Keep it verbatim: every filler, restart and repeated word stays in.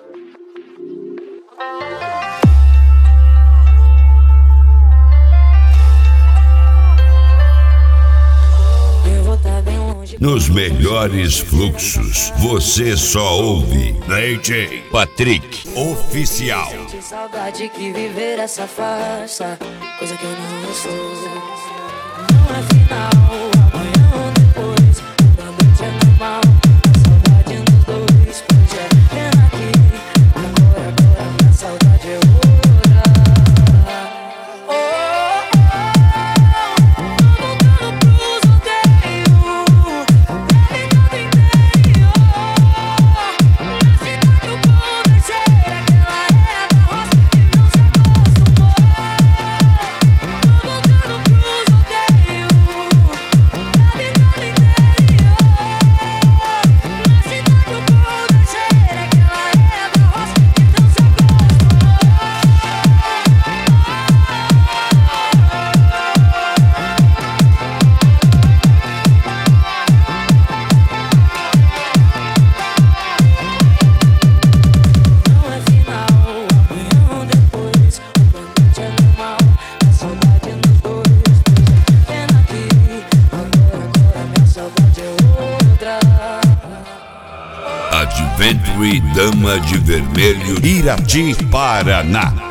Nos melhores fluxos, você só ouve D J Patrick Oficial. Senti saudade que viver essa farsa, coisa que eu não sou. Não é final, amanhã ou depois, também é normal. A saudade nos dois, pois é pena que agora, agora minha saudade é outra. Adventure Dama de Vermelho, Irati, Paraná.